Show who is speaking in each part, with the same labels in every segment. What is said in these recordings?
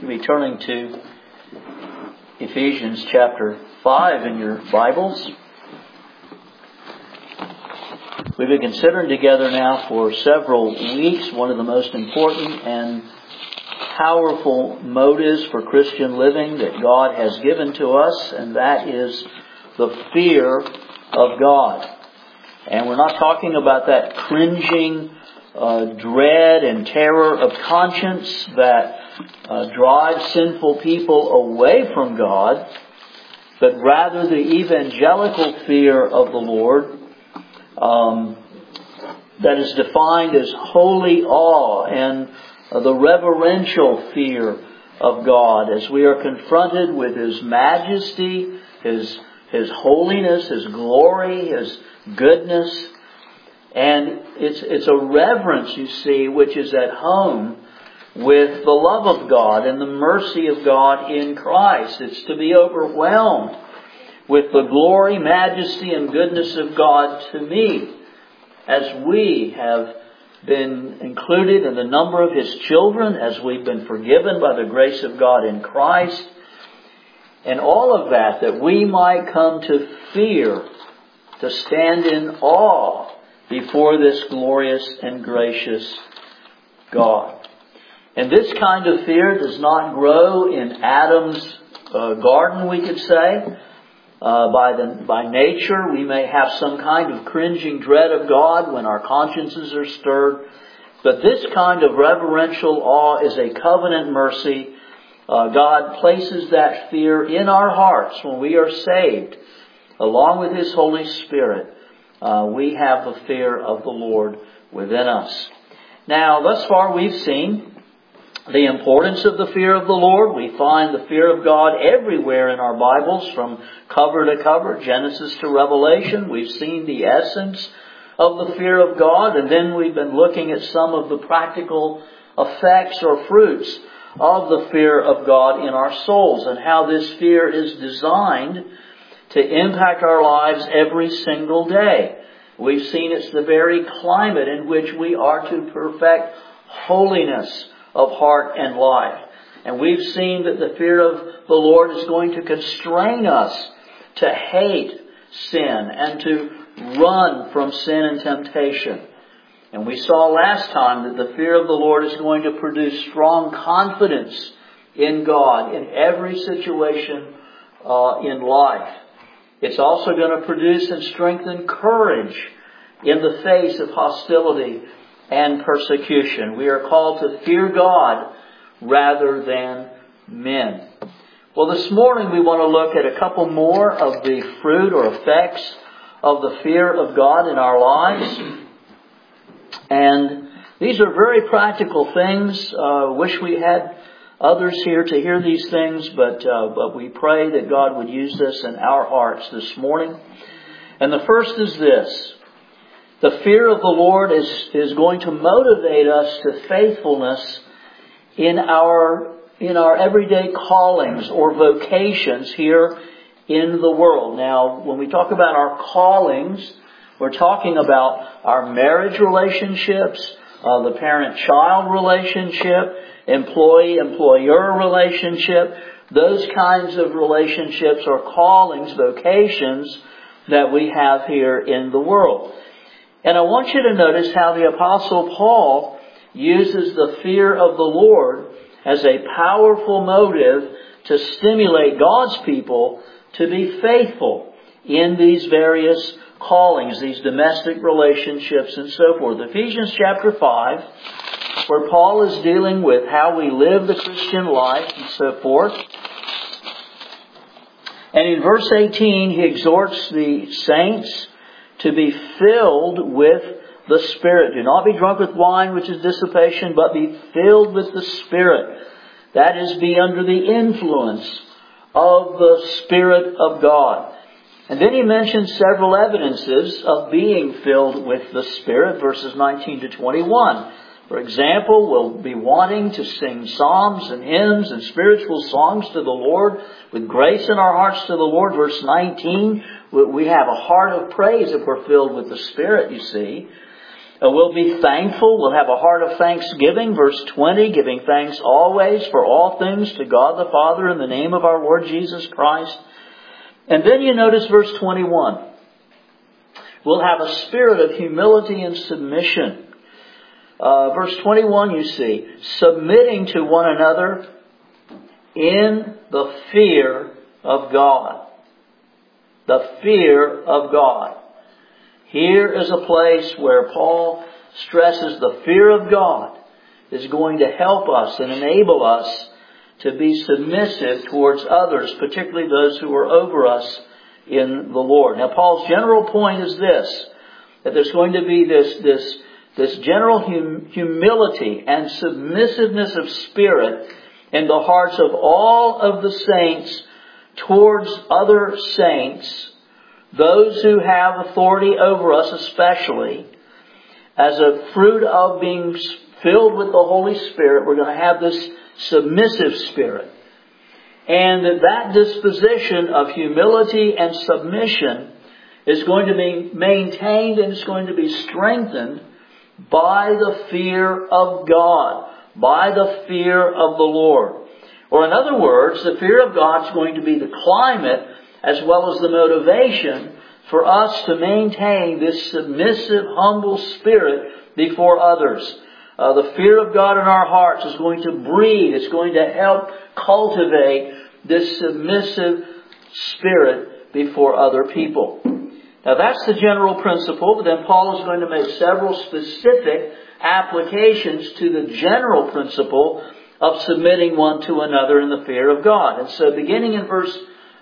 Speaker 1: You'll be turning to Ephesians chapter 5 in your Bibles. We've been considering together now for several weeks one of the most important and powerful motives for Christian living that God has given to us, and that is the fear of God. And we're not talking about that cringing dread and terror of conscience that drives sinful people away from God, but rather the evangelical fear of the Lord that is defined as holy awe and the reverential fear of God as we are confronted with His majesty, His holiness, His glory, His goodness. And it's a reverence, you see, which is at home with the love of God and the mercy of God in Christ. It's to be overwhelmed with the glory, majesty, and goodness of God to me, as we have been included in the number of His children, as we've been forgiven by the grace of God in Christ, and all of that we might come to fear, to stand in awe before this glorious and gracious God. And this kind of fear does not grow in Adam's garden, we could say. By nature, we may have some kind of cringing dread of God when our consciences are stirred. But this kind of reverential awe is a covenant mercy. God places that fear in our hearts when we are saved. Along with His Holy Spirit, we have the fear of the Lord within us. Now, thus far we've seen the importance of the fear of the Lord. We find the fear of God everywhere in our Bibles, from cover to cover, Genesis to Revelation. We've seen the essence of the fear of God, and then we've been looking at some of the practical effects or fruits of the fear of God in our souls, and how this fear is designed to impact our lives every single day. We've seen it's the very climate in which we are to perfect holiness of heart and life. And we've seen that the fear of the Lord is going to constrain us to hate sin and to run from sin and temptation. And we saw last time that the fear of the Lord is going to produce strong confidence in God in every situation in life. It's also going to produce and strengthen courage in the face of hostility and persecution. We are called to fear God rather than men. Well, this morning we want to look at a couple more of the fruit or effects of the fear of God in our lives. And these are very practical things. Wish we had others here to hear these things, but we pray that God would use this in our hearts this morning. And the first is this. The fear of the Lord is going to motivate us to faithfulness in our everyday callings or vocations here in the world. Now, when we talk about our callings, we're talking about our marriage relationships, the parent-child relationship, employee-employer relationship, those kinds of relationships or callings, vocations that we have here in the world. And I want you to notice how the Apostle Paul uses the fear of the Lord as a powerful motive to stimulate God's people to be faithful in these various callings, these domestic relationships and so forth. Ephesians chapter 5, where Paul is dealing with how we live the Christian life and so forth. And in verse 18, he exhorts the saints to be filled with the Spirit. Do not be drunk with wine, which is dissipation, but be filled with the Spirit. That is, be under the influence of the Spirit of God. And then he mentions several evidences of being filled with the Spirit, verses 19 to 21. For example, we'll be wanting to sing psalms and hymns and spiritual songs to the Lord with grace in our hearts to the Lord. Verse 19, we have a heart of praise if we're filled with the Spirit, you see. We'll be thankful. We'll have a heart of thanksgiving. Verse 20, giving thanks always for all things to God the Father in the name of our Lord Jesus Christ. And then you notice verse 21. We'll have a spirit of humility and submission. Verse 21 you see, submitting to one another in the fear of God. The fear of God. Here is a place where Paul stresses the fear of God is going to help us and enable us to be submissive towards others, particularly those who are over us in the Lord. Now, Paul's general point is this, that there's going to be this general humility and submissiveness of spirit in the hearts of all of the saints towards other saints, those who have authority over us especially, as a fruit of being filled with the Holy Spirit. We're going to have this submissive spirit. And that disposition of humility and submission is going to be maintained and is going to be strengthened by the fear of God, by the fear of the Lord. Or in other words, the fear of God is going to be the climate as well as the motivation for us to maintain this submissive, humble spirit before others. The fear of God in our hearts is going to breed, it's going to help cultivate this submissive spirit before other people. Now that's the general principle, but then Paul is going to make several specific applications to the general principle of submitting one to another in the fear of God. And so beginning in verse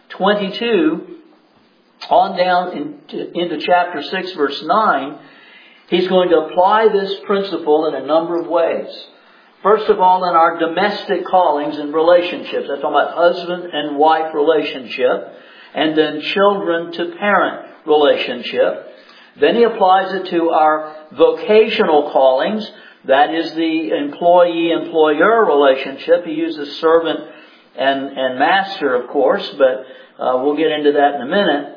Speaker 1: 22, on down into chapter 6, verse 9, he's going to apply this principle in a number of ways. First of all, in our domestic callings and relationships. I'm talking about husband and wife relationship, and then children to parent relationship. Then he applies it to our vocational callings. That is the employee-employer relationship. He uses servant and master, of course, but we'll get into that in a minute.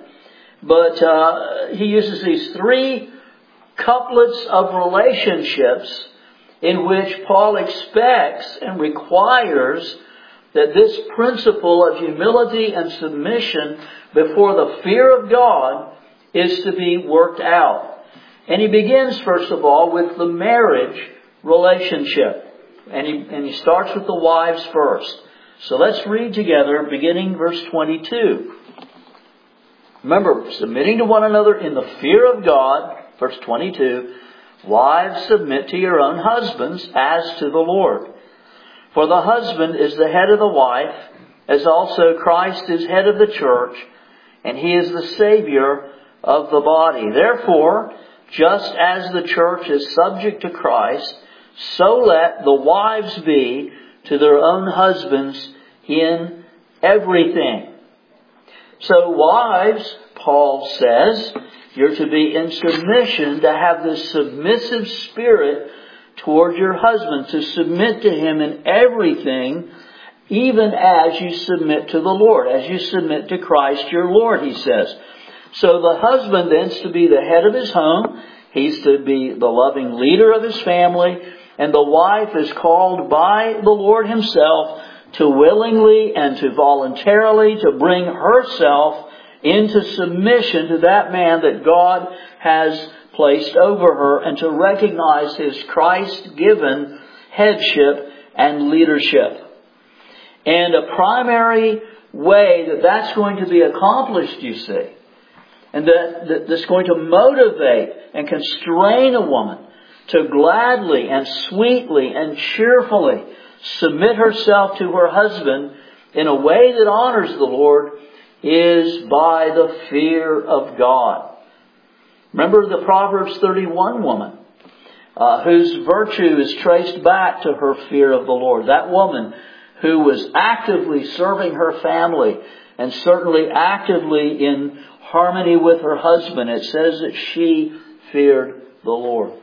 Speaker 1: But he uses these three couplets of relationships in which Paul expects and requires that this principle of humility and submission before the fear of God is to be worked out. And he begins, first of all, with the marriage relationship. And he starts with the wives first. So let's read together, beginning verse 22. Remember, submitting to one another in the fear of God, verse 22, wives, submit to your own husbands as to the Lord. For the husband is the head of the wife, as also Christ is head of the church, and he is the Savior of the body. Therefore, just as the church is subject to Christ, so let the wives be to their own husbands in everything. So wives, Paul says, you're to be in submission, to have this submissive spirit toward your husband, to submit to him in everything, even as you submit to the Lord, as you submit to Christ your Lord, he says. So the husband then is to be the head of his home. He's to be the loving leader of his family. And the wife is called by the Lord himself to willingly and to voluntarily to bring herself into submission to that man that God has placed over her, and to recognize his Christ-given headship and leadership. And a primary way that that's going to be accomplished, you see, and that's going to motivate and constrain a woman to gladly and sweetly and cheerfully submit herself to her husband in a way that honors the Lord, is by the fear of God. Remember the Proverbs 31 woman, whose virtue is traced back to her fear of the Lord. That woman who was actively serving her family and certainly actively in harmony with her husband. It says that she feared the Lord.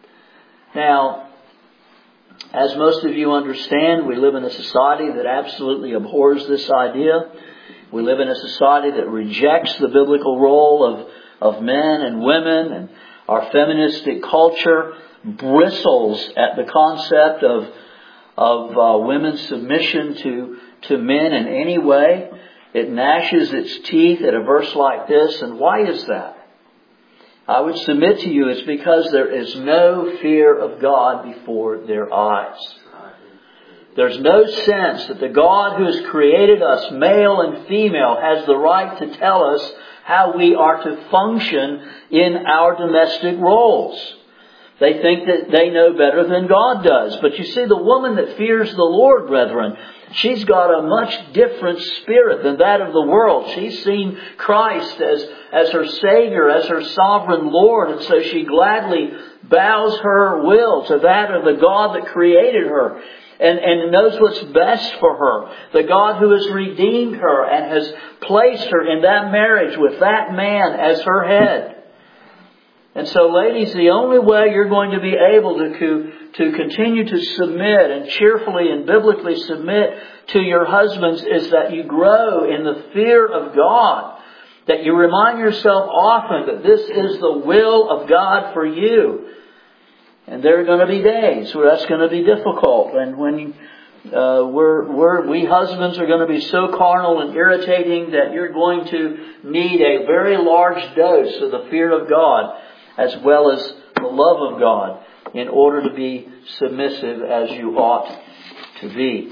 Speaker 1: Now, as most of you understand, we live in a society that absolutely abhors this idea. We live in a society that rejects the biblical role of men and women, and Our feministic culture bristles at the concept of women's submission to men in any way. It gnashes its teeth at a verse like this. And why is that? I would submit to you it's because there is no fear of God before their eyes. There's no sense that the God who has created us, male and female, has the right to tell us how we are to function in our domestic roles. They think that they know better than God does. But you see, the woman that fears the Lord, brethren, she's got a much different spirit than that of the world. She's seen Christ as her Savior, as her sovereign Lord, and so she gladly bows her will to that of the God that created her and knows what's best for her. The God who has redeemed her and has placed her in that marriage with that man as her head. And so, ladies, the only way you're going to be able to continue to submit and cheerfully and biblically submit to your husbands is that you grow in the fear of God. That you remind yourself often that this is the will of God for you. And there are going to be days where that's going to be difficult. And when we husbands are going to be so carnal and irritating that you're going to need a very large dose of the fear of God as well as the love of God in order to be submissive as you ought to be.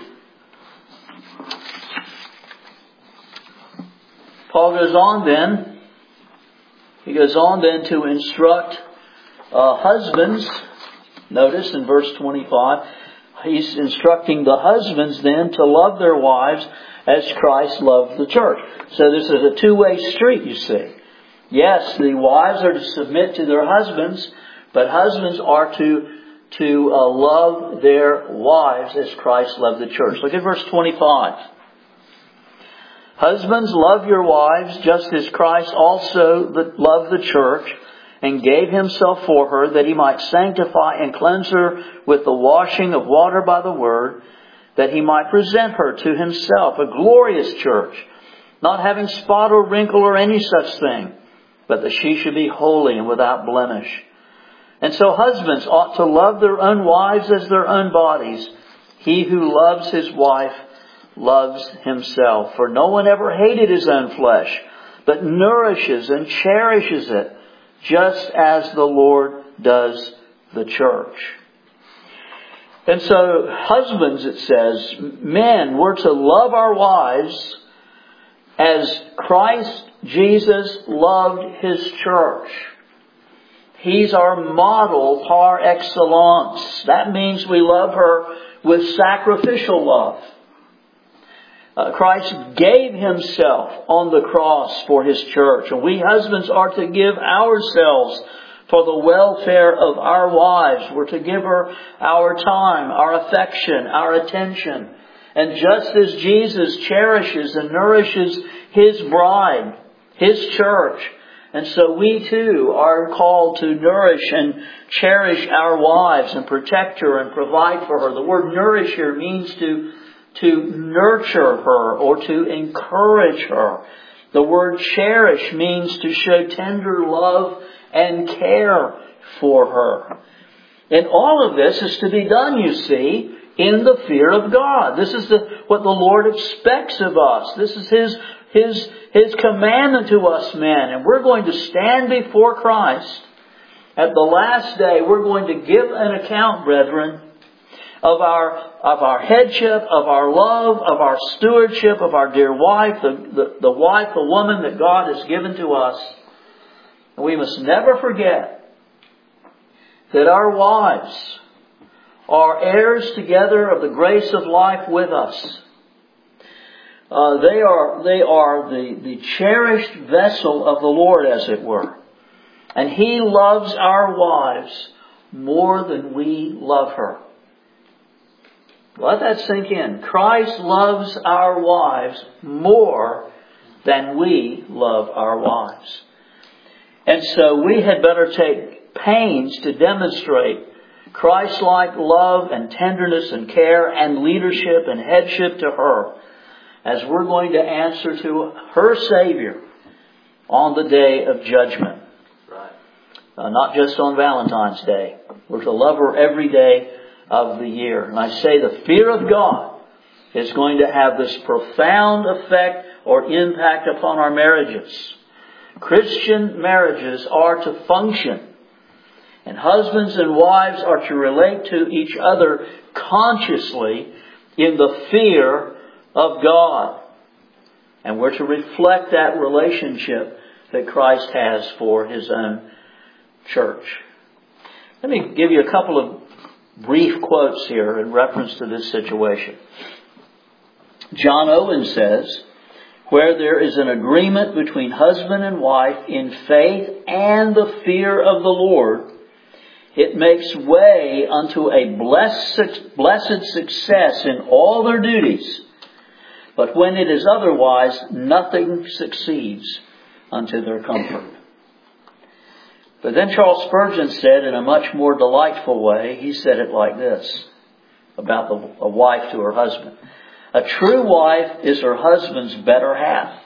Speaker 1: Paul goes on then. He goes on then to instruct husbands. Notice in verse 25, he's instructing the husbands then to love their wives as Christ loved the church. So this is a two-way street, you see. Yes, the wives are to submit to their husbands, but husbands are to love their wives as Christ loved the church. Look at verse 25. Husbands, love your wives just as Christ also loved the church and gave himself for her, that he might sanctify and cleanse her with the washing of water by the word, that he might present her to himself, a glorious church, not having spot or wrinkle or any such thing, but that she should be holy and without blemish. And so husbands ought to love their own wives as their own bodies. He who loves his wife loves himself. For no one ever hated his own flesh, but nourishes and cherishes it, just as the Lord does the church. And so, husbands, it says, men, we're to love our wives as Christ Jesus loved his church. He's our model par excellence. That means we love her with sacrificial love. Christ gave himself on the cross for his church. And we husbands are to give ourselves for the welfare of our wives. We're to give her our time, our affection, our attention. And just as Jesus cherishes and nourishes his bride, his church, and so we too are called to nourish and cherish our wives and protect her and provide for her. The word nourish here means to nurture her or to encourage her. The word cherish means to show tender love and care for her. And all of this is to be done, you see, in the fear of God. This is what the Lord expects of us. This is His commandment to us men. And we're going to stand before Christ at the last day. We're going to give an account, brethren, of our headship, of our love, of our stewardship, of our dear wife, the wife, the woman that God has given to us. And we must never forget that our wives are heirs together of the grace of life with us. They are the cherished vessel of the Lord, as it were. And He loves our wives more than we love her. Let that sink in. Christ loves our wives more than we love our wives. And so we had better take pains to demonstrate Christ-like love and tenderness and care and leadership and headship to her as we're going to answer to her Savior on the day of judgment. Right. not just on Valentine's Day. We're to love her every day of the year. And I say the fear of God is going to have this profound effect or impact upon our marriages. Christian marriages are to function. And husbands and wives are to relate to each other consciously in the fear of God. And we're to reflect that relationship that Christ has for His own church. Let me give you a couple of brief quotes here in reference to this situation. John Owen says, where there is an agreement between husband and wife in faith and the fear of the Lord, it makes way unto a blessed success in all their duties. But when it is otherwise, nothing succeeds unto their comfort. But then Charles Spurgeon said in a much more delightful way, he said it like this about a wife to her husband. A true wife is her husband's better half.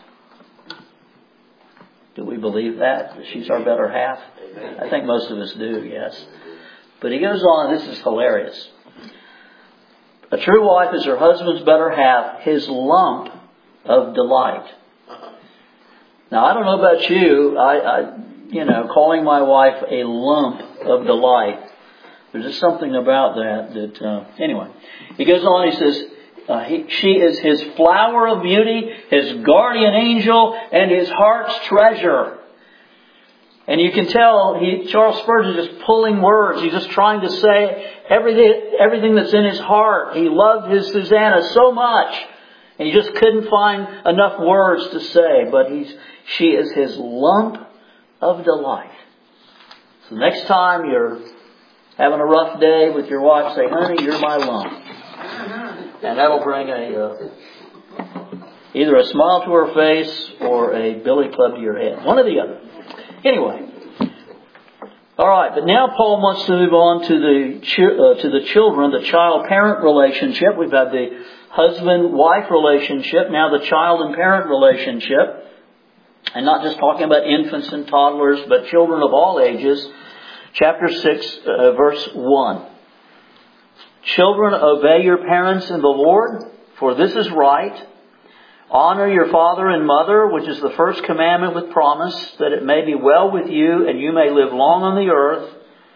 Speaker 1: Do we believe that? That she's our better half? I think most of us do, yes. But he goes on, this is hilarious. A true wife is her husband's better half, his lump of delight. Now, I don't know about you, calling my wife a lump of delight. There's just something about that anyway. He goes on, he says, she is his flower of beauty, his guardian angel, and his heart's treasure. And you can tell Charles Spurgeon is just pulling words. He's just trying to say everything that's in his heart. He loved his Susanna so much. And he just couldn't find enough words to say. But she is his lump of delight. So next time you're having a rough day with your wife, say, honey, you're my lump. And that'll bring either a smile to her face or a billy club to your head. One or the other. Anyway. All right, but now Paul wants to move on to the children, the child-parent relationship. We've had the husband-wife relationship, now the child and parent relationship. And not just talking about infants and toddlers, but children of all ages. Chapter 6, verse 1. Children, obey your parents in the Lord, for this is right. Honor your father and mother, which is the first commandment with promise, that it may be well with you and you may live long on the earth.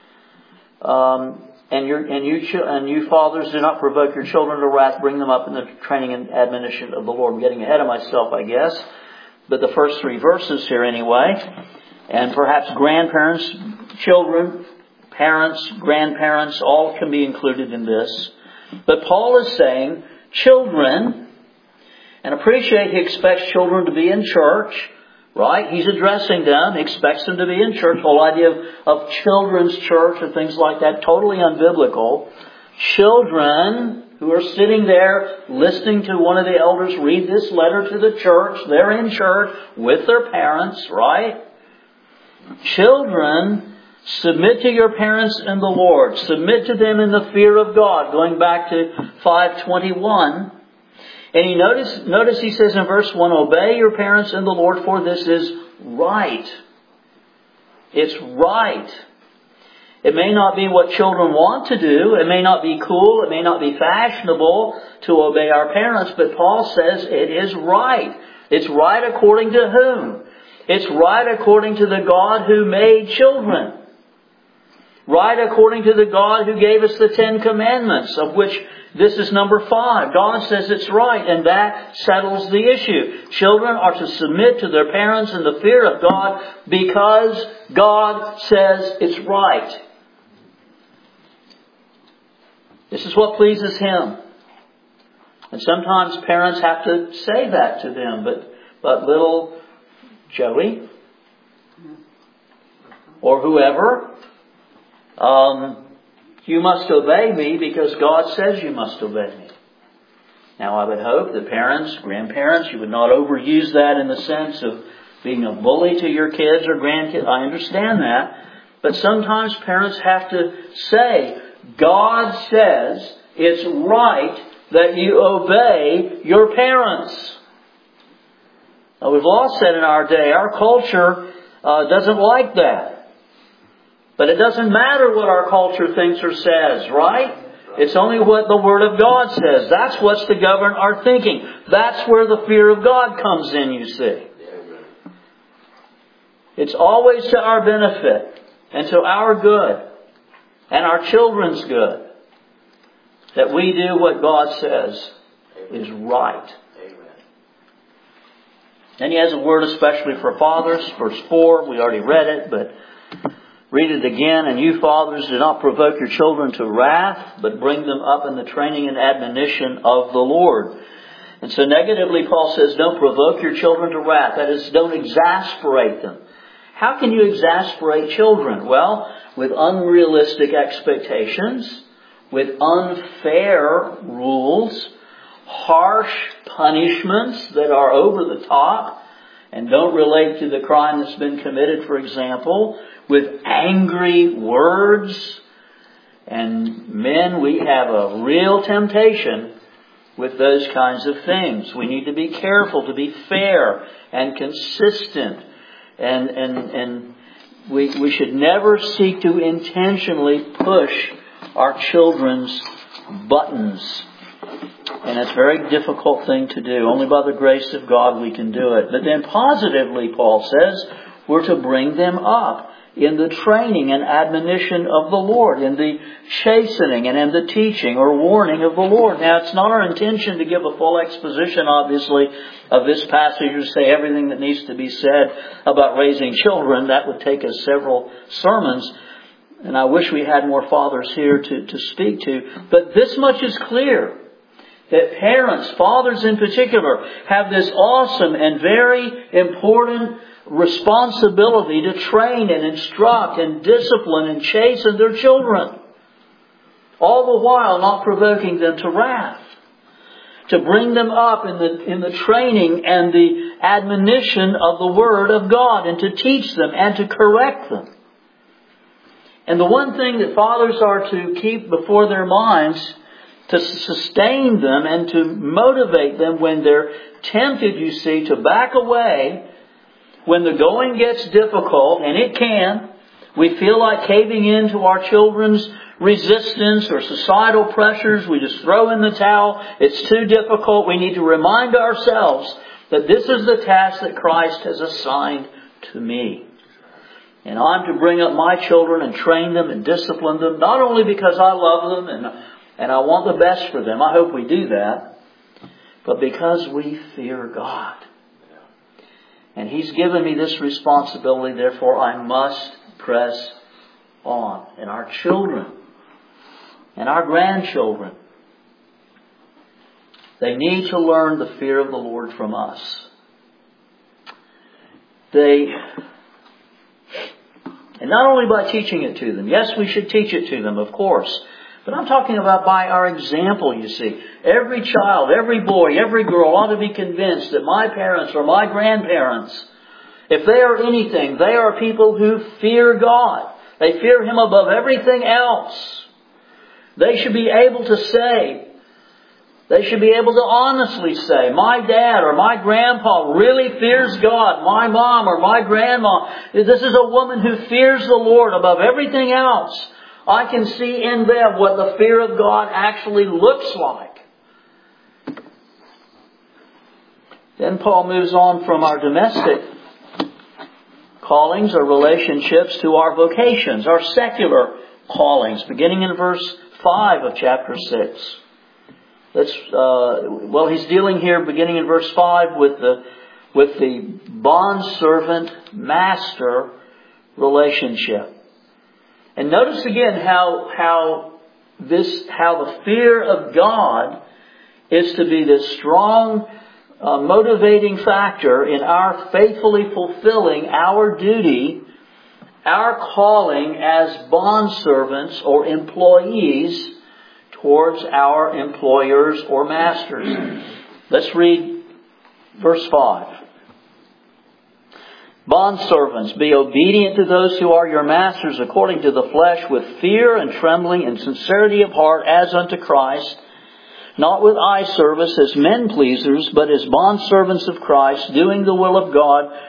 Speaker 1: And you fathers, do not provoke your children to wrath, bring them up in the training and admonition of the Lord. I'm getting ahead of myself, I guess. But the first 3 verses here anyway. And perhaps grandparents, children, parents, grandparents, all can be included in this. But Paul is saying, children, and appreciate he expects children to be in church, right? He's addressing them, expects them to be in church. The whole idea of children's church and things like that, totally unbiblical. Children who are sitting there listening to one of the elders read this letter to the church, they're in church with their parents, right? Children, submit to your parents in the Lord. Submit to them in the fear of God. Going back to 5:21. And notice he says in verse 1, obey your parents in the Lord, for this is right. It's right. It may not be what children want to do. It may not be cool. It may not be fashionable to obey our parents. But Paul says it is right. It's right according to whom? It's right according to the God who made children. Right according to the God who gave us the 10 Commandments, of which this is number 5. God says it's right, and that settles the issue. Children are to submit to their parents in the fear of God because God says it's right. This is what pleases Him. And sometimes parents have to say that to them, but little Joey or whoever, you must obey me because God says you must obey me. Now I would hope that parents, grandparents, you would not overuse that in the sense of being a bully to your kids or grandkids. I understand that. But sometimes parents have to say, God says it's right that you obey your parents. Now we've lost that in our day. Our culture doesn't like that. But it doesn't matter what our culture thinks or says, right? It's only what the Word of God says. That's what's to govern our thinking. That's where the fear of God comes in, you see. It's always to our benefit and to our good and our children's good that we do what God says is right. And He has a word especially for fathers. Verse 4, we already read it, but read it again. And you fathers, do not provoke your children to wrath, but bring them up in the training and admonition of the Lord. And so negatively, Paul says, don't provoke your children to wrath. That is, don't exasperate them. How can you exasperate children? Well, with unrealistic expectations, with unfair rules, harsh punishments that are over the top and don't relate to the crime that's been committed, for example, with angry words. And men, we have a real temptation with those kinds of things. We need to be careful to be fair and consistent. And we should never seek to intentionally push our children's buttons. And it's a very difficult thing to do. Only by the grace of God we can do it. But then positively, Paul says, we're to bring them up in the training and admonition of the Lord, in the chastening and in the teaching or warning of the Lord. Now, it's not our intention to give a full exposition, obviously, of this passage or say everything that needs to be said about raising children. That would take us several sermons. And I wish we had more fathers here to speak to. But this much is clear, that parents, fathers in particular, have this awesome and very important responsibility to train and instruct and discipline and chasten their children. All the while not provoking them to wrath. To bring them up in the training and the admonition of the Word of God, and to teach them and to correct them. And the one thing that fathers are to keep before their minds, to sustain them and to motivate them when they're tempted, you see, to back away when the going gets difficult, and it can. We feel like caving in to our children's resistance or societal pressures. We just throw in the towel. It's too difficult. We need to remind ourselves that this is the task that Christ has assigned to me. And I'm to bring up my children and train them and discipline them, not only because I love them and I want the best for them. I hope we do that. But because we fear God. And He's given me this responsibility, therefore I must press on. And our children and our grandchildren, they need to learn the fear of the Lord from us. And not only by teaching it to them. Yes, we should teach it to them, of course. But I'm talking about by our example, you see. Every child, every boy, every girl ought to be convinced that my parents or my grandparents, if they are anything, they are people who fear God. They fear Him above everything else. They should be able to say, they should be able to honestly say, my dad or my grandpa really fears God. My mom or my grandma, this is a woman who fears the Lord above everything else. I can see in them what the fear of God actually looks like. Then Paul moves on from our domestic callings or relationships to our vocations, our secular callings, beginning in verse 5 of chapter 6. He's dealing here, beginning in verse 5, with the bondservant master relationship. And notice again how the fear of God is to be this strong motivating factor in our faithfully fulfilling our duty, our calling as bondservants or employees towards our employers or masters. Let's read verse 5. Bondservants, be obedient to those who are your masters according to the flesh, with fear and trembling and sincerity of heart as unto Christ, not with eye service as men pleasers, but as bondservants of Christ, doing the will of God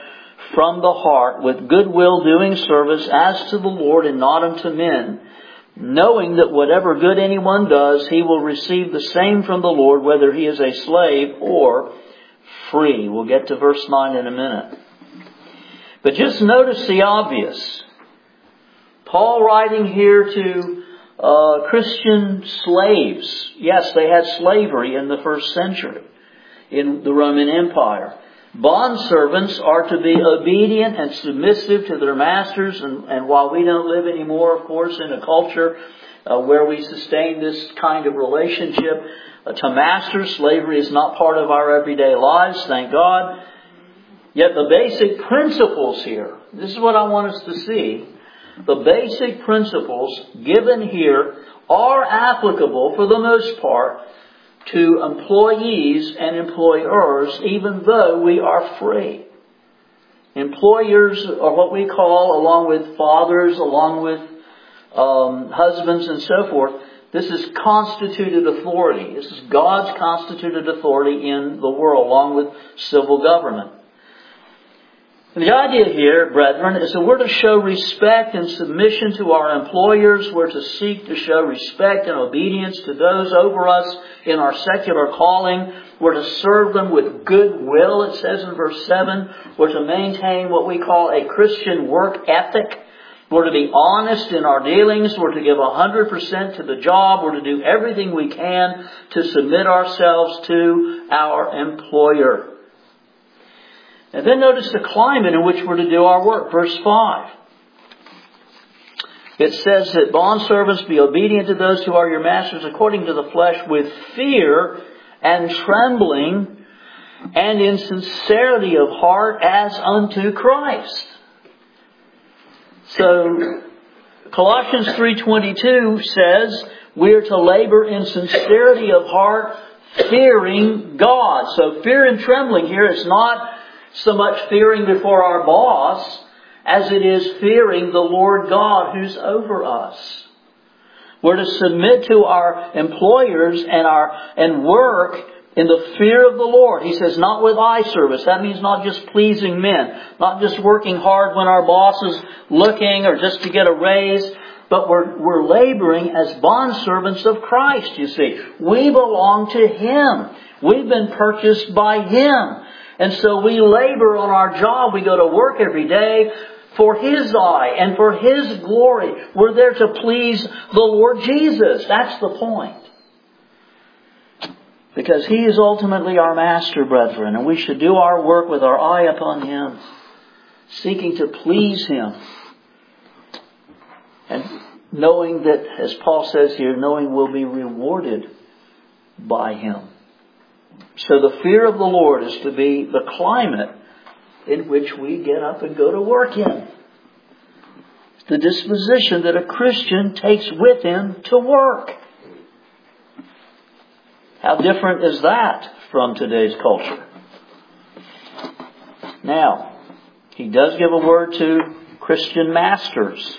Speaker 1: from the heart, with good will doing service as to the Lord and not unto men, knowing that whatever good anyone does, he will receive the same from the Lord, whether he is a slave or free. We'll get to verse 9 in a minute. But just notice the obvious. Paul writing here to Christian slaves. Yes, they had slavery in the first century in the Roman Empire. Bondservants are to be obedient and submissive to their masters. And while we don't live anymore, of course, in a culture where we sustain this kind of relationship to masters, slavery is not part of our everyday lives, thank God. Yet the basic principles here, this is what I want us to see. The basic principles given here are applicable for the most part to employees and employers, even though we are free. Employers are what we call, along with fathers, along with husbands and so forth, this is constituted authority. This is God's constituted authority in the world, along with civil government. The idea here, brethren, is that we're to show respect and submission to our employers. We're to seek to show respect and obedience to those over us in our secular calling. We're to serve them with good will, it says in verse 7. We're to maintain what we call a Christian work ethic. We're to be honest in our dealings. We're to give 100% to the job. We're to do everything we can to submit ourselves to our employer. And then notice the climate in which we're to do our work. Verse 5. It says that bondservants be obedient to those who are your masters according to the flesh with fear and trembling and in sincerity of heart as unto Christ. So Colossians 3:22 says we're to labor in sincerity of heart, fearing God. So fear and trembling here is not so much fearing before our boss as it is fearing the Lord God who's over us. We're to submit to our employers and work in the fear of the Lord. He says not with eye service. That means not just pleasing men, not just working hard when our boss is looking or just to get a raise, but we're laboring as bondservants of Christ, you see. We belong to Him. We've been purchased by Him. And so we labor on our job. We go to work every day for His eye and for His glory. We're there to please the Lord Jesus. That's the point. Because He is ultimately our master, brethren. And we should do our work with our eye upon Him, seeking to please Him. And knowing that, as Paul says here, knowing we'll be rewarded by Him. So the fear of the Lord is to be the climate in which we get up and go to work in. It's the disposition that a Christian takes with him to work. How different is that from today's culture? Now, he does give a word to Christian masters.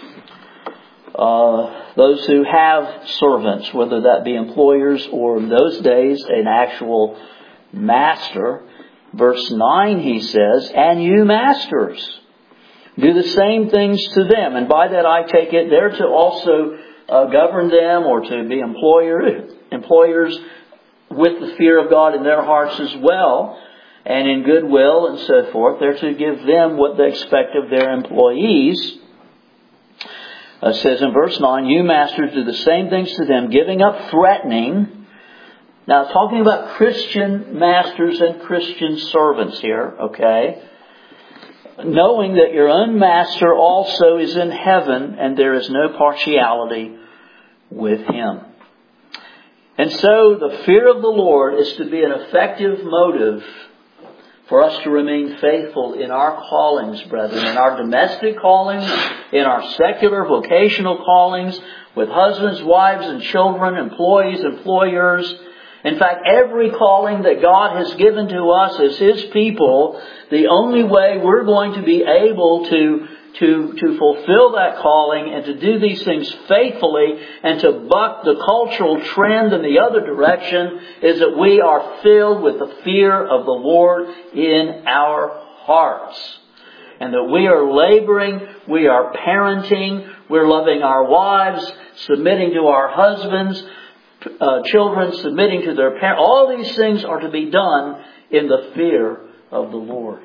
Speaker 1: Those who have servants, whether that be employers or in those days an actual master. Verse 9 he says, and you masters, do the same things to them. And by that I take it they're to also govern them or to be employers with the fear of God in their hearts as well, and in goodwill and so forth. They're to give them what they expect of their employees. It says in verse 9, you masters do the same things to them, giving up threatening. Now, talking about Christian masters and Christian servants here, okay? Knowing that your own master also is in heaven and there is no partiality with Him. And so the fear of the Lord is to be an effective motive for us to remain faithful in our callings, brethren, in our domestic callings, in our secular vocational callings, with husbands, wives, and children, employees, employers. In fact, every calling that God has given to us as His people, the only way we're going to be able to fulfill that calling and to do these things faithfully and to buck the cultural trend in the other direction is that we are filled with the fear of the Lord in our hearts. and that we are laboring, we are parenting, we're loving our wives, submitting to our husbands, children submitting to their parents. All these things are to be done in the fear of the Lord.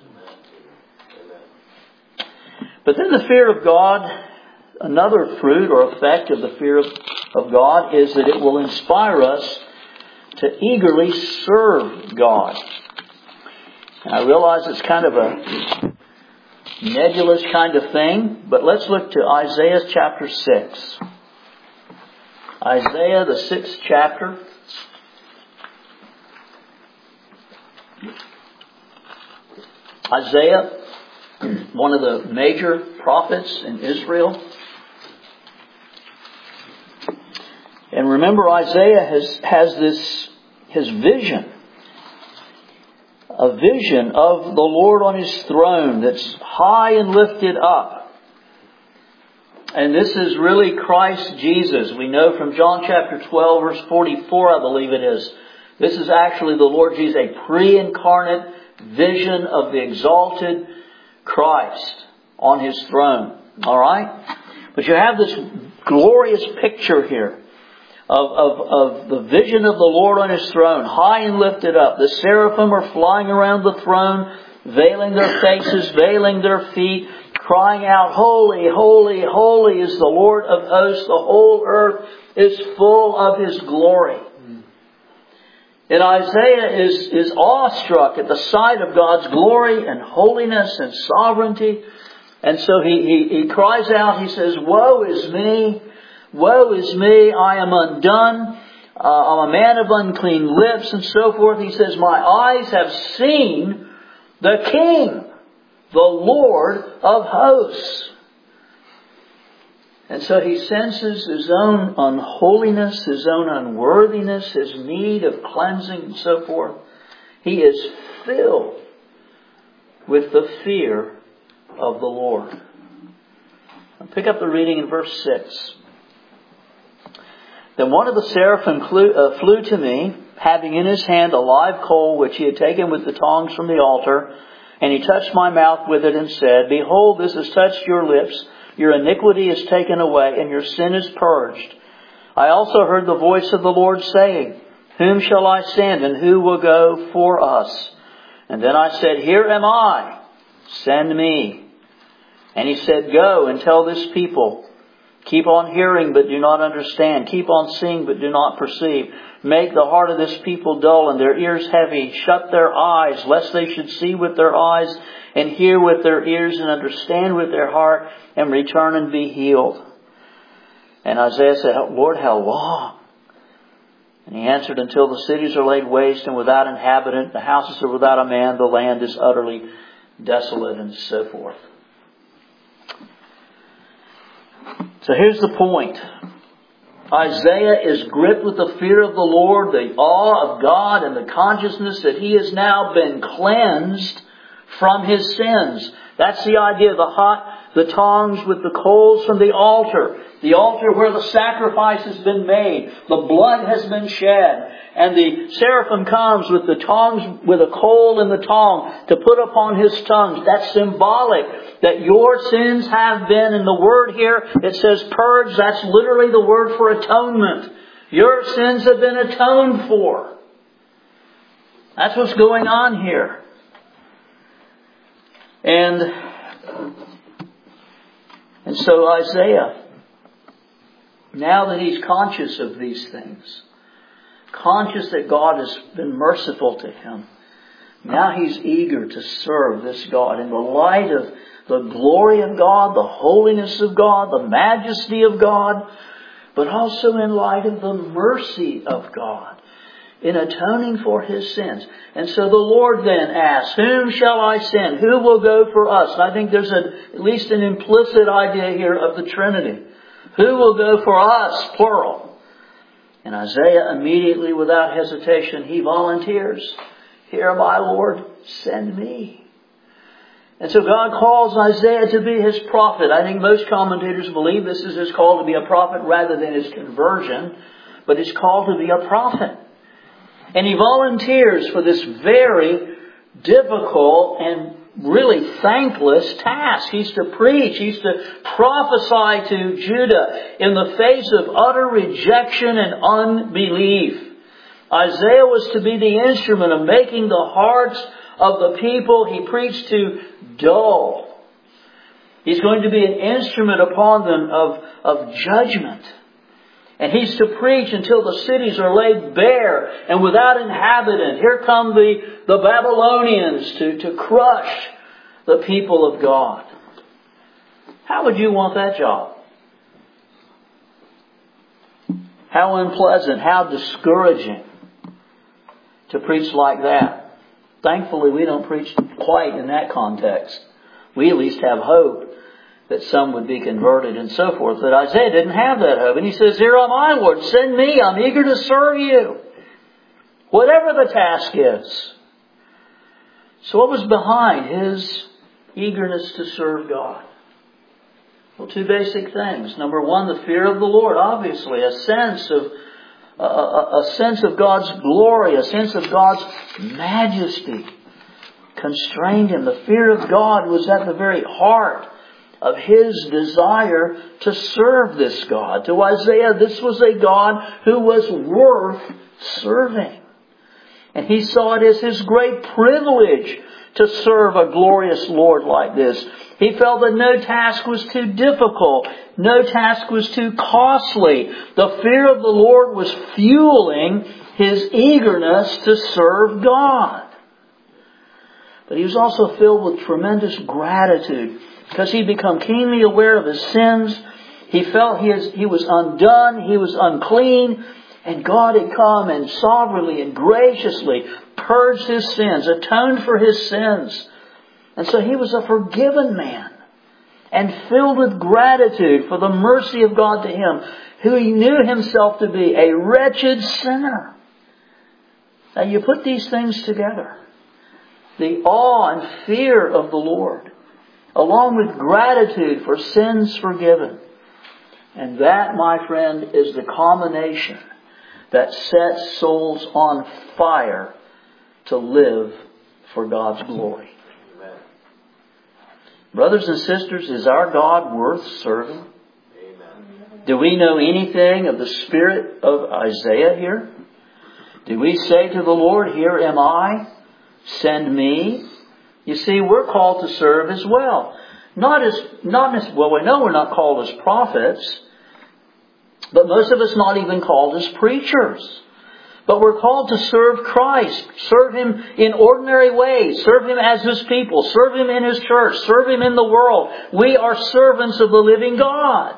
Speaker 1: But then the fear of God, another fruit or effect of the fear of God is that it will inspire us to eagerly serve God. And I realize it's kind of a nebulous kind of thing, but let's look to Isaiah chapter 6. Isaiah, the 6th chapter. Isaiah, one of the major prophets in Israel. And remember, Isaiah has his vision. A vision of the Lord on His throne that's high and lifted up. And this is really Christ Jesus. We know from John chapter 12 verse 44, I believe it is. This is actually the Lord Jesus, a pre-incarnate vision of the exalted Christ on His throne. Alright? But you have this glorious picture here of the vision of the Lord on His throne, high and lifted up. The seraphim are flying around the throne, veiling their faces, veiling their feet, crying out, "Holy, holy, holy is the Lord of hosts. The whole earth is full of His glory." And Isaiah is awestruck at the sight of God's glory and holiness and sovereignty. And so he cries out, he says, "Woe is me! Woe is me! I am undone. I'm a man of unclean lips," and so forth. He says, "My eyes have seen the King, the Lord of hosts." And so he senses his own unholiness, his own unworthiness, his need of cleansing and so forth. He is filled with the fear of the Lord. I'll pick up the reading in verse 6. "Then one of the seraphim flew to me, having in his hand a live coal which he had taken with the tongs from the altar. And he touched my mouth with it and said, 'Behold, this has touched your lips. Your iniquity is taken away, and your sin is purged.' I also heard the voice of the Lord saying, 'Whom shall I send, and who will go for us?' And then I said, 'Here am I. Send me.' And He said, 'Go and tell this people, keep on hearing, but do not understand. Keep on seeing, but do not perceive. Make the heart of this people dull and their ears heavy. Shut their eyes, lest they should see with their eyes and hear with their ears and understand with their heart and return and be healed.' And Isaiah said, 'Lord, how long?' And He answered, 'Until the cities are laid waste and without inhabitant, the houses are without a man, the land is utterly desolate,' and so forth. So here's the point. Isaiah is gripped with the fear of the Lord, the awe of God, and the consciousness that he has now been cleansed from his sins. That's the idea. The tongs with the coals from the altar where the sacrifice has been made. The blood has been shed. And the seraphim comes with the tongs, with a coal in the tong to put upon his tongues. That's symbolic that your sins have been, in the word here, it says purge. That's literally the word for atonement. Your sins have been atoned for. That's what's going on here. And so Isaiah, now that he's conscious of these things, conscious that God has been merciful to him, now he's eager to serve this God in the light of the glory of God, the holiness of God, the majesty of God, but also in light of the mercy of God in atoning for his sins. And so the Lord then asks, "Whom shall I send? Who will go for us?" And I think there's at least an implicit idea here of the Trinity. Who will go for us? Plural. And Isaiah immediately, without hesitation, he volunteers. "Here am I, Lord, send me." And so God calls Isaiah to be his prophet. I think most commentators believe this is his call to be a prophet rather than his conversion, but his call to be a prophet. And he volunteers for this very difficult and really thankless task. He's to preach. He's to prophesy to Judah in the face of utter rejection and unbelief. Isaiah was to be the instrument of making the hearts of the people he preached to dull. He's going to be an instrument upon them of judgment. And he's to preach until the cities are laid bare and without inhabitant. Here come the Babylonians to crush the people of God. How would you want that job? How unpleasant, how discouraging to preach like that. Thankfully, we don't preach quite in that context. We at least have hope that some would be converted and so forth. But Isaiah didn't have that hope. And he says, "Here am I, Lord. Send me. I'm eager to serve you. Whatever the task is." So what was behind his eagerness to serve God? Well, two basic things. Number one, the fear of the Lord. Obviously, a sense of God's glory, a sense of God's majesty constrained him. The fear of God was at the very heart of his desire to serve this God. To Isaiah, this was a God who was worth serving. And he saw it as his great privilege to serve a glorious Lord like this. He felt that no task was too difficult. No task was too costly. The fear of the Lord was fueling his eagerness to serve God. But he was also filled with tremendous gratitude because he'd become keenly aware of his sins. He felt he was undone, he was unclean, and God had come and sovereignly and graciously purged his sins, atoned for his sins. And so he was a forgiven man and filled with gratitude for the mercy of God to him, who he knew himself to be a wretched sinner. Now you put these things together. The awe and fear of the Lord, along with gratitude for sins forgiven. And that, my friend, is the combination that sets souls on fire to live for God's glory. Amen. Brothers and sisters, is our God worth serving? Amen. Do we know anything of the spirit of Isaiah here? Do we say to the Lord, "Here am I, send me"? You see, we're called to serve as well. We know we're not called as prophets, but most of us not even called as preachers. But we're called to serve Christ, serve Him in ordinary ways, serve Him as His people, serve Him in His church, serve Him in the world. We are servants of the living God.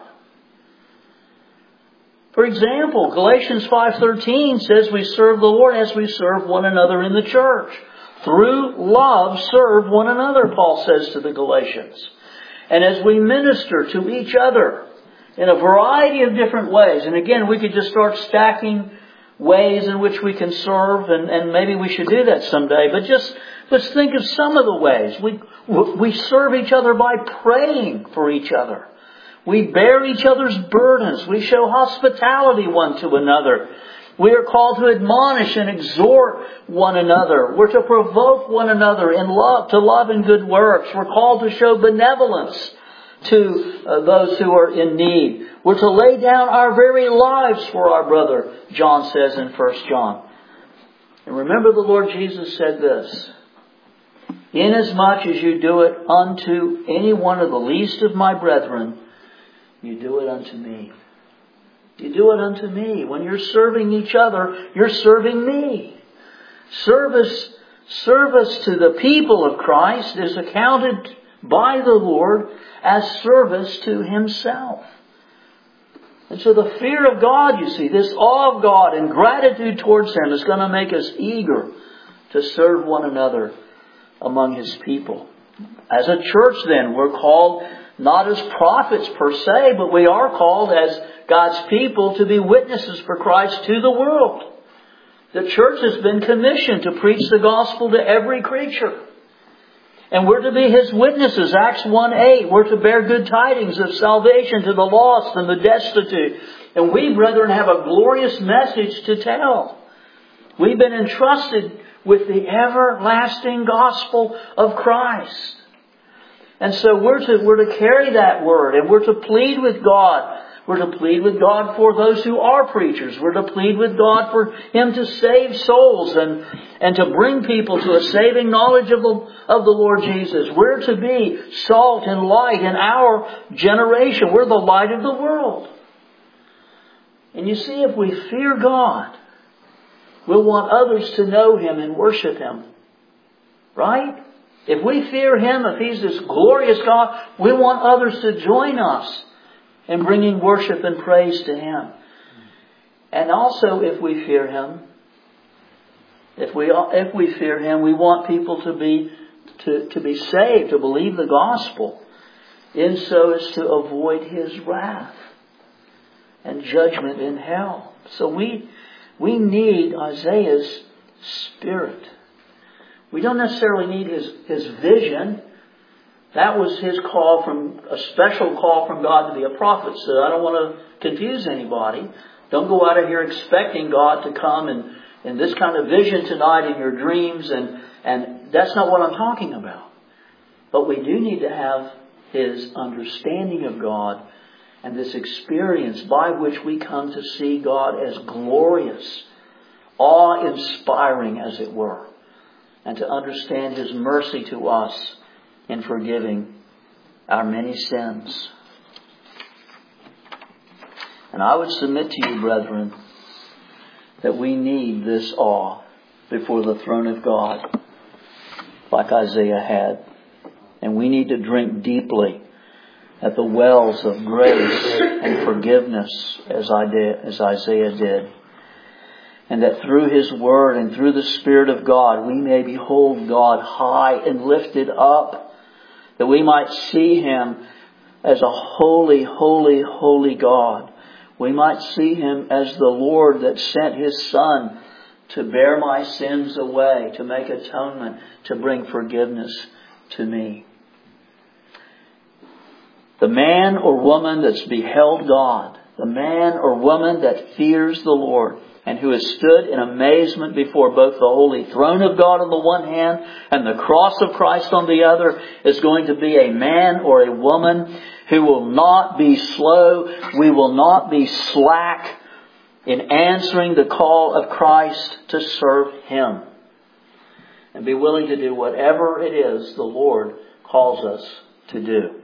Speaker 1: For example, Galatians 5:13 says we serve the Lord as we serve one another in the church. Through love, serve one another, Paul says to the Galatians. And as we minister to each other in a variety of different ways, and again, we could just start stacking ways in which we can serve, and maybe we should do that someday, but just let's think of some of the ways. We serve each other by praying for each other. We bear each other's burdens. We show hospitality one to another. We are called to admonish and exhort one another. We're to provoke one another in love, to love and good works. We're called to show benevolence to those who are in need. We're to lay down our very lives for our brother, John says in 1 John. And remember, the Lord Jesus said this: "Inasmuch as you do it unto any one of the least of my brethren, you do it unto me." You do it unto me. When you're serving each other, you're serving me. Service to the people of Christ is accounted by the Lord as service to Himself. And so the fear of God, you see, this awe of God and gratitude towards Him is going to make us eager to serve one another among His people. As a church then, we're called not as prophets per se, but we are called as God's people to be witnesses for Christ to the world. The church has been commissioned to preach the gospel to every creature. And we're to be His witnesses. Acts 1:8. We're to bear good tidings of salvation to the lost and the destitute. And we, brethren, have a glorious message to tell. We've been entrusted with the everlasting gospel of Christ. And so we're to carry that word, and we're to plead with God. We're to plead with God for those who are preachers. We're to plead with God for Him to save souls and to bring people to a saving knowledge of the Lord Jesus. We're to be salt and light in our generation. We're the light of the world. And you see, if we fear God, we'll want others to know Him and worship Him. Right? If we fear Him, if He's this glorious God, we want others to join us in bringing worship and praise to Him. And also, if we fear Him, if we fear Him, we want people to be saved, to believe the gospel, in so as to avoid His wrath and judgment in hell. So we need Isaiah's spirit. We don't necessarily need his vision. That was his a special call from God to be a prophet. So I don't want to confuse anybody. Don't go out of here expecting God to come in this kind of vision tonight in your dreams. And that's not what I'm talking about. But we do need to have His understanding of God and this experience by which we come to see God as glorious, awe-inspiring as it were, and to understand His mercy to us in forgiving our many sins. And I would submit to you, brethren, that we need this awe before the throne of God, like Isaiah had. And we need to drink deeply at the wells of grace and forgiveness as Isaiah did. And that through His Word and through the Spirit of God, we may behold God high and lifted up. That we might see Him as a holy, holy, holy God. We might see Him as the Lord that sent His Son to bear my sins away, to make atonement, to bring forgiveness to me. The man or woman that's beheld God, the man or woman that fears the Lord, and who has stood in amazement before both the holy throne of God on the one hand and the cross of Christ on the other, is going to be a man or a woman who will not be slow. We will not be slack in answering the call of Christ to serve Him, and be willing to do whatever it is the Lord calls us to do.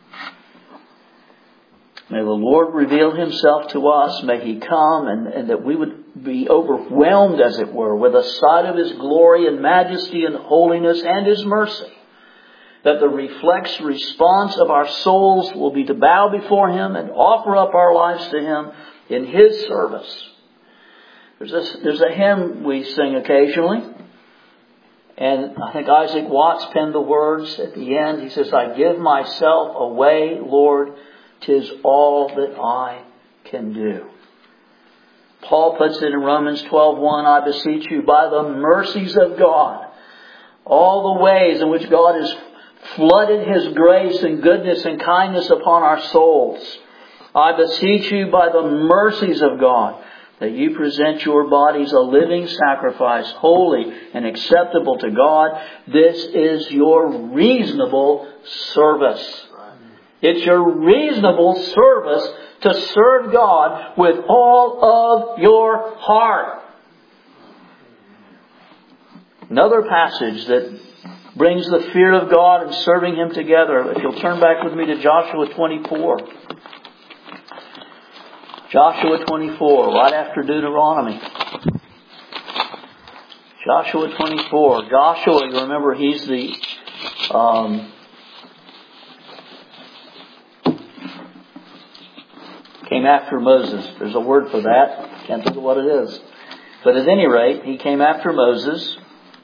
Speaker 1: May the Lord reveal Himself to us. May He come and that we would be overwhelmed, as it were, with a sight of His glory and majesty and holiness and His mercy. That the reflex response of our souls will be to bow before Him and offer up our lives to Him in His service. There's a hymn we sing occasionally. And I think Isaac Watts penned the words at the end. He says, "I give myself away, Lord, 'tis all that I can do." Paul puts it in Romans 12:1, "I beseech you by the mercies of God," all the ways in which God has flooded His grace and goodness and kindness upon our souls. "I beseech you by the mercies of God that you present your bodies a living sacrifice, holy and acceptable to God. This is your reasonable service." It's your reasonable service to serve God with all of your heart. Another passage that brings the fear of God and serving Him together. If you'll turn back with me to Joshua 24. Joshua 24, right after Deuteronomy. Joshua 24. Joshua, you remember, he's the came after Moses. There's a word for that. Can't think of what it is. But at any rate, he came after Moses.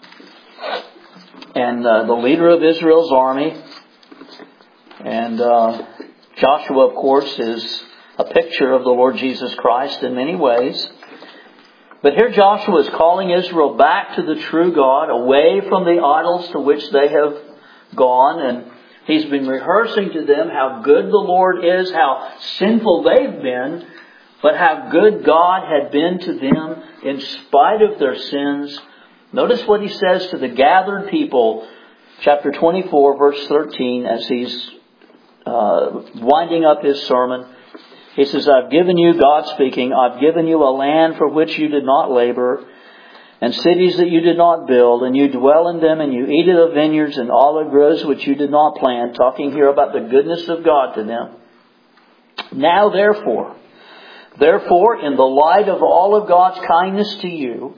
Speaker 1: And the leader of Israel's army. And Joshua, of course, is a picture of the Lord Jesus Christ in many ways. But here Joshua is calling Israel back to the true God, away from the idols to which they have gone. And He's been rehearsing to them how good the Lord is, how sinful they've been, but how good God had been to them in spite of their sins Notice what he says to the gathered people, chapter 24, verse 13, as he's winding up his sermon. He says, I've given you, God speaking, I've given you a land for which you did not labor, and cities that you did not build, and you dwell in them, and you eat of the vineyards and olive groves which you did not plant. Talking here about the goodness of God to them. Now therefore, in the light of all of God's kindness to you,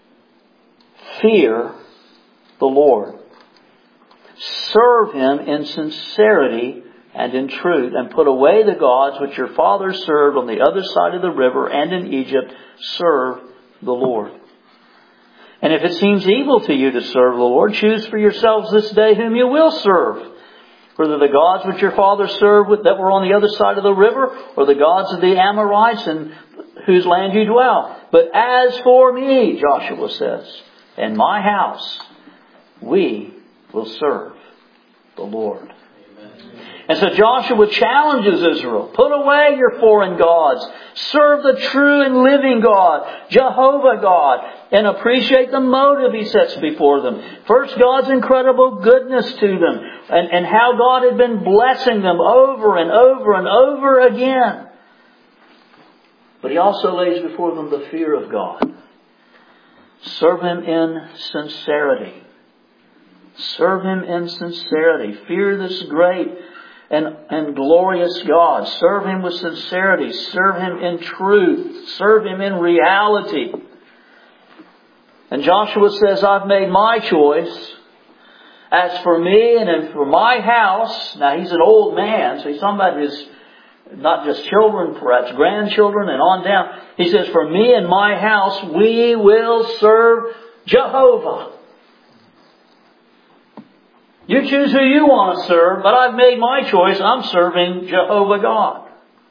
Speaker 1: fear the Lord. Serve Him in sincerity and in truth, and put away the gods which your fathers served on the other side of the river and in Egypt. Serve the Lord. And if it seems evil to you to serve the Lord, choose for yourselves this day whom you will serve. Whether the gods which your fathers served that were on the other side of the river, or the gods of the Amorites in whose land you dwell. But as for me, Joshua says, and my house, we will serve the Lord. And so Joshua challenges Israel. Put away your foreign gods. Serve the true and living God, Jehovah God, and appreciate the motive He sets before them. First, God's incredible goodness to them and how God had been blessing them over and over and over again. But He also lays before them the fear of God. Serve Him in sincerity. Serve Him in sincerity. Fear this great and glorious God. Serve Him with sincerity. Serve Him in truth. Serve Him in reality. And Joshua says, I've made my choice. As for me and for my house, now he's an old man, so he's talking about his, not just children, perhaps grandchildren and on down. He says, for me and my house, we will serve Jehovah. You choose who you want to serve, but I've made my choice. I'm serving Jehovah God.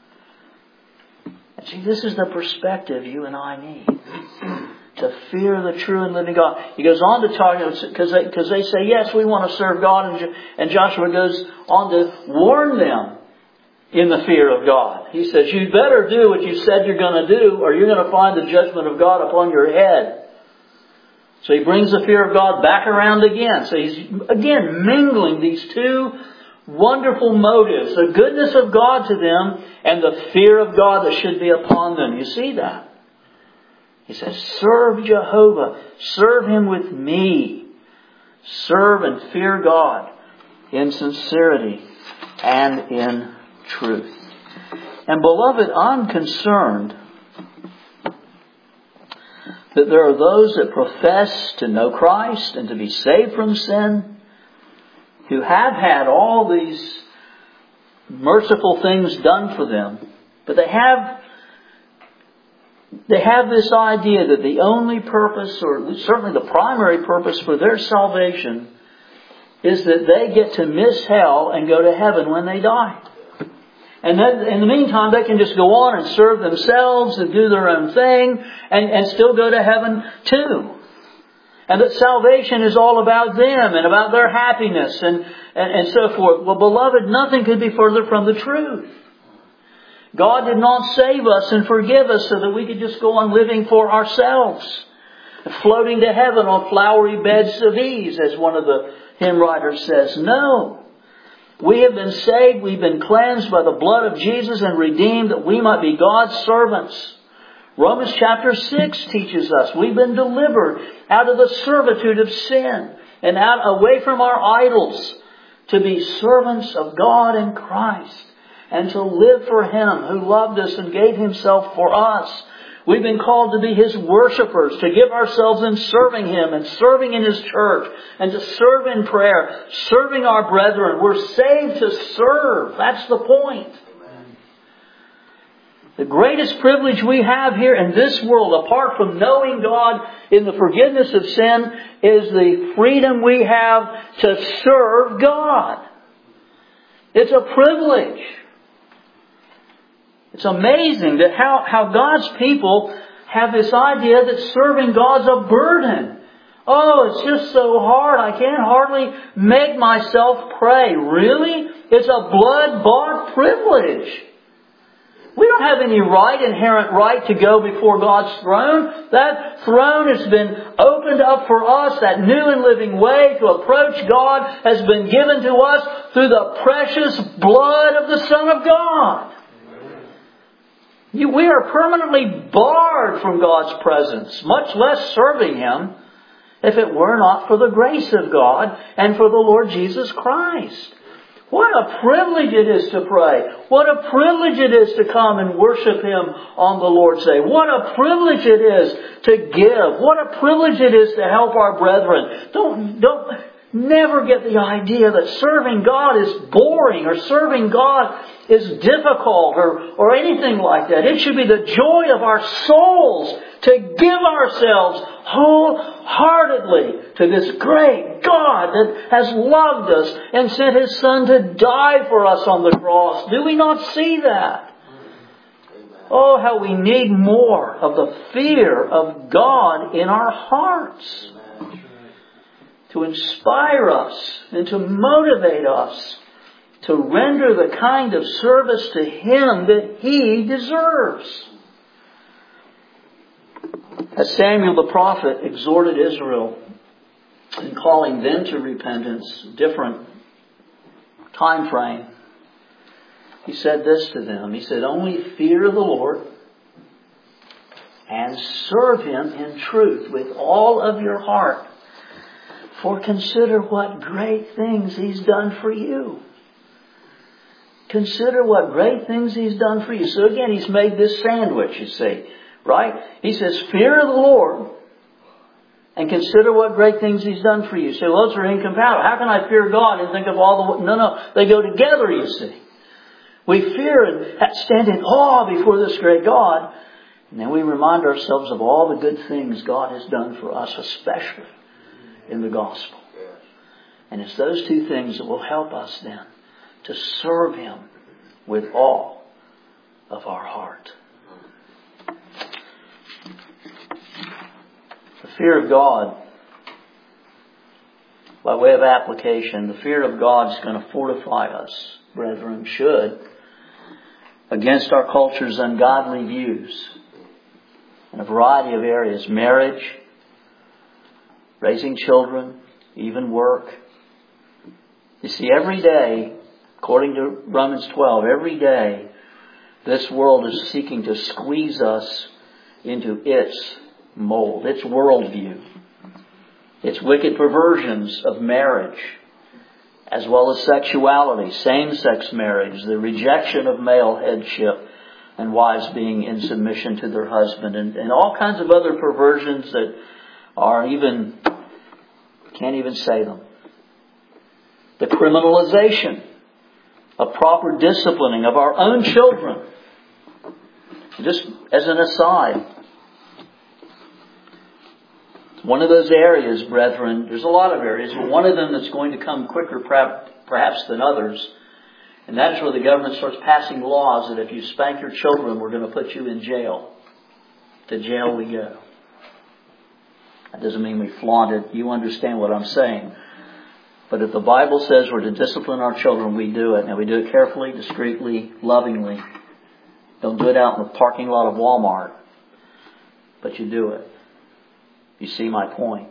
Speaker 1: And see, this is the perspective you and I need. To fear the true and living God. He goes on to talk, because they say, yes, we want to serve God. And Joshua goes on to warn them in the fear of God. He says, you better do what you said you're going to do, or you're going to find the judgment of God upon your head. So he brings the fear of God back around again. So he's again mingling these two wonderful motives. The goodness of God to them and the fear of God that should be upon them. You see that? He says, serve Jehovah. Serve Him with me. Serve and fear God in sincerity and in truth. And beloved, I'm concerned that there are those that profess to know Christ and to be saved from sin, who have had all these merciful things done for them, but they have this idea that the only purpose, or certainly the primary purpose for their salvation, is that they get to miss hell and go to heaven when they die. And then, in the meantime, they can just go on and serve themselves and do their own thing and still go to heaven too. And that salvation is all about them and about their happiness and so forth. Well, beloved, nothing could be further from the truth. God did not save us and forgive us so that we could just go on living for ourselves, floating to heaven on flowery beds of ease, as one of the hymn writers says. No. We have been saved, we've been cleansed by the blood of Jesus and redeemed that we might be God's servants. Romans chapter 6 teaches us we've been delivered out of the servitude of sin and away from our idols to be servants of God in Christ and to live for Him who loved us and gave Himself for us. We've been called to be His worshipers, to give ourselves in serving Him and serving in His church and to serve in prayer, serving our brethren. We're saved to serve. That's the point. Amen. The greatest privilege we have here in this world, apart from knowing God in the forgiveness of sin, is the freedom we have to serve God. It's a privilege. It's amazing that how God's people have this idea that serving God's a burden. Oh, it's just so hard. I can't hardly make myself pray. Really? It's a blood-bought privilege. We don't have any inherent right to go before God's throne. That throne has been opened up for us. That new and living way to approach God has been given to us through the precious blood of the Son of God. We are permanently barred from God's presence, much less serving Him, if it were not for the grace of God and for the Lord Jesus Christ. What a privilege it is to pray. What a privilege it is to come and worship Him on the Lord's Day. What a privilege it is to give. What a privilege it is to help our brethren. Don't never get the idea that serving God is boring or serving God is difficult or anything like that. It should be the joy of our souls to give ourselves wholeheartedly to this great God that has loved us and sent His Son to die for us on the cross. Do we not see that? Oh, how we need more of the fear of God in our hearts to inspire us and to motivate us to render the kind of service to Him that He deserves. As Samuel the prophet exhorted Israel in calling them to repentance, different time frame, he said this to them. He said, "Only fear the Lord and serve Him in truth with all of your heart. For consider what great things He's done for you." Consider what great things He's done for you. So again, He's made this sandwich, you see. Right? He says, fear the Lord and consider what great things He's done for you. You say, well, those are incompatible. How can I fear God and think of all the... No, they go together, you see. We fear and stand in awe before this great God. And then we remind ourselves of all the good things God has done for us, especially in the gospel. And it's those two things that will help us then to serve Him with all of our heart. The fear of God, by way of application, the fear of God is going to fortify us, brethren, should, against our culture's ungodly views in a variety of areas. Marriage, raising children, even work. You see, every day, according to Romans 12, every day this world is seeking to squeeze us into its mold, its worldview, its wicked perversions of marriage, as well as sexuality, same-sex marriage, the rejection of male headship, and wives being in submission to their husband, and all kinds of other perversions that are can't even say them. The criminalization of proper disciplining of our own children. Just as an aside, one of those areas, brethren, there's a lot of areas, but one of them that's going to come quicker perhaps than others, and that is where the government starts passing laws that if you spank your children, we're going to put you in jail. To jail we go. That doesn't mean we flaunt it. You understand what I'm saying. But if the Bible says we're to discipline our children, we do it. And we do it carefully, discreetly, lovingly. Don't do it out in the parking lot of Walmart. But you do it. You see my point.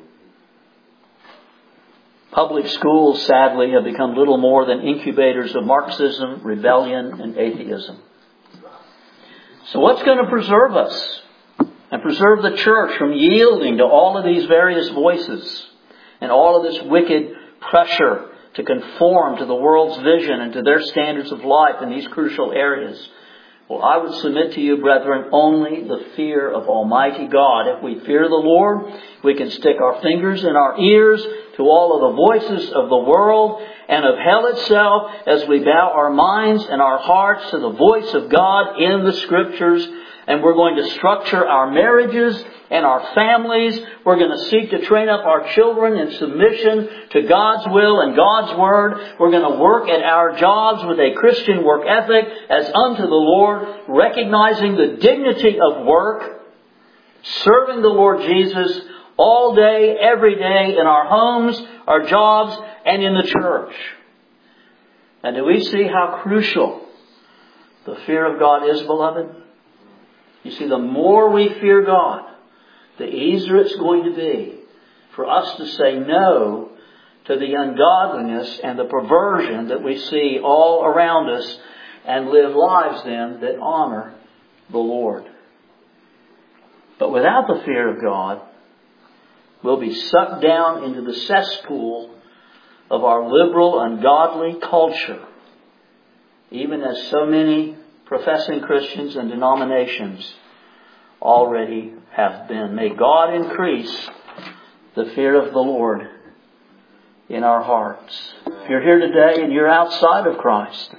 Speaker 1: Public schools, sadly, have become little more than incubators of Marxism, rebellion, and atheism. So what's going to preserve us and preserve the church from yielding to all of these various voices and all of this wicked pressure to conform to the world's vision and to their standards of life in these crucial areas? Well, I would submit to you, brethren, only the fear of Almighty God. If we fear the Lord, we can stick our fingers in our ears to all of the voices of the world and of hell itself as we bow our minds and our hearts to the voice of God in the Scriptures. And we're going to structure our marriages and our families. We're going to seek to train up our children in submission to God's will and God's Word. We're going to work at our jobs with a Christian work ethic as unto the Lord, recognizing the dignity of work, serving the Lord Jesus all day, every day, in our homes, our jobs, and in the church. And do we see how crucial the fear of God is, beloved? You see, the more we fear God, the easier it's going to be for us to say no to the ungodliness and the perversion that we see all around us and live lives then that honor the Lord. But without the fear of God, we'll be sucked down into the cesspool of our liberal, ungodly culture, even as so many professing Christians and denominations already have been. May God increase the fear of the Lord in our hearts. If you're here today and you're outside of Christ,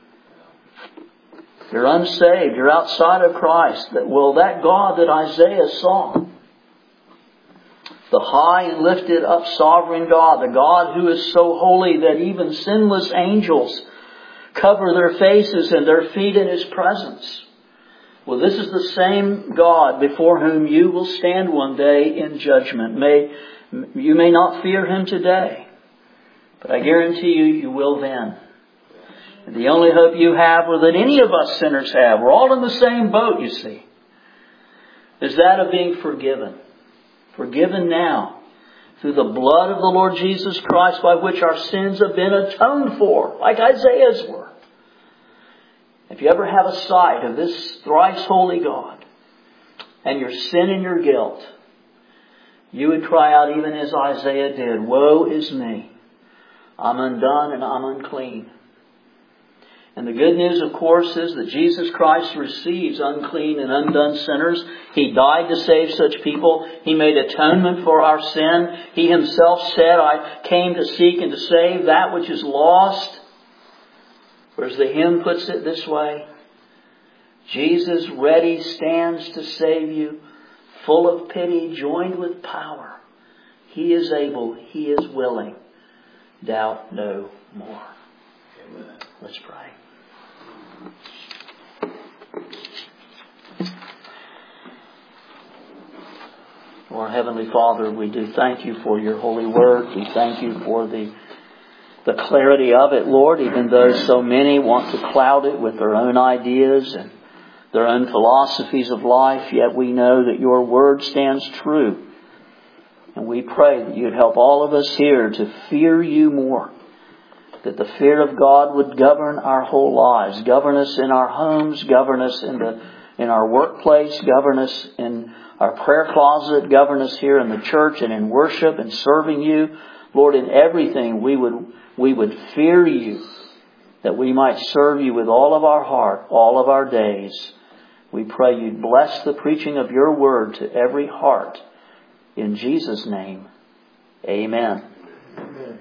Speaker 1: you're unsaved, you're outside of Christ, that God that Isaiah saw, the high and lifted up sovereign God, the God who is so holy that even sinless angels cover their faces and their feet in His presence. Well, this is the same God before whom you will stand one day in judgment. You may not fear Him today, but I guarantee you, you will then. And the only hope you have, or that any of us sinners have, we're all in the same boat, you see, is that of being forgiven. Forgiven now through the blood of the Lord Jesus Christ, by which our sins have been atoned for, like Isaiah's were. If you ever have a sight of this thrice holy God and your sin and your guilt, you would cry out even as Isaiah did, "Woe is me! I'm undone and I'm unclean." And the good news, of course, is that Jesus Christ receives unclean and undone sinners. He died to save such people. He made atonement for our sin. He Himself said, "I came to seek and to save that which is lost." Or as the hymn puts it this way, Jesus ready stands to save you, full of pity, joined with power. He is able, He is willing. Doubt no more. Amen. Let's pray. Lord Heavenly Father, we do thank You for Your holy word. We thank You for the clarity of it, Lord, even though so many want to cloud it with their own ideas and their own philosophies of life, yet we know that Your word stands true. And we pray that You'd help all of us here to fear You more, that the fear of God would govern our whole lives, govern us in our homes, govern us in our workplace, govern us in our prayer closet, govern us here in the church and in worship and serving You. Lord, in everything we would fear You, that we might serve You with all of our heart, all of our days. We pray You'd bless the preaching of Your word to every heart. In Jesus' name, amen. Amen.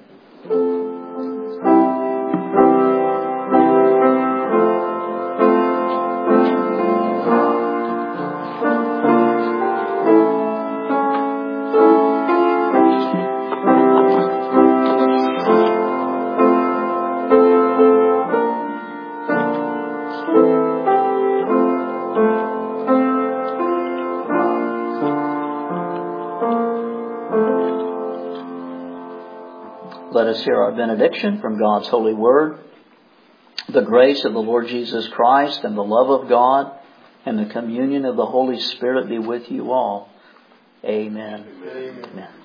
Speaker 1: Let us hear our benediction from God's holy word. The grace of the Lord Jesus Christ and the love of God and the communion of the Holy Spirit be with you all. Amen. Amen. Amen.